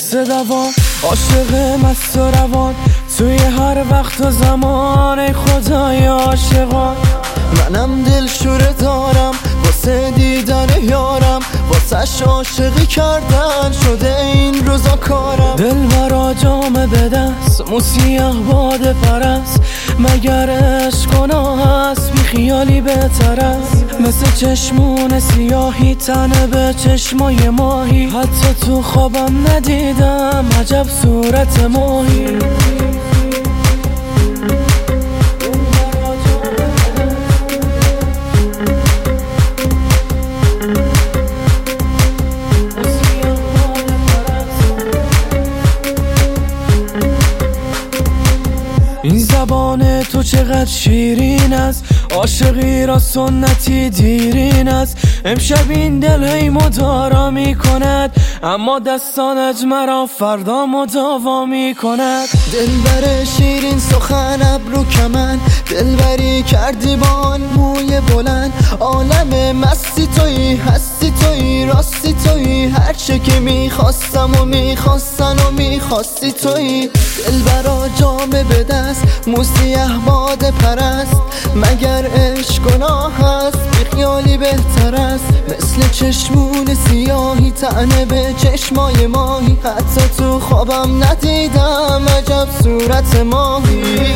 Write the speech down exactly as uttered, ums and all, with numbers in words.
حس دوان عاشق مست و روان توی هر وقت و زمان. ای خدای عاشقان منم دلشوره دارم واسه دیدن یارم، واسه عاشقی کردن شده این روزا کارم. دل مرا جام به دست موسیه باد پرست، مگر عشق گناه است بی خیالی بهتر است. مثل چشمون سیاهی تنه به چشمای ماهی، حتی تو خوابم ندیدم عجب صورت ماهی. این زبان تو چقدر شیرین است، عاشقی را سنتی دیرین است. امشب این دل هی مدارا می کند، اما دستانت مرا فردا مداوا می کند. دلبر شیرین سخن ابرو کمن، دلبری کردی با آن موی بلند. عالم مستی تویی، هستی تویی، راستی تویی، هر چه که میخواستم و میخواستن و میخواستی تویی. دلبرا جام به دست موسیه باد پرست، مگر عشق گناه هست بی خیالی بهتر است. مثل چشمون سیاهی تنه به چشمای ماهی، حتی تو خوابم ندیدم عجب صورت ماهی.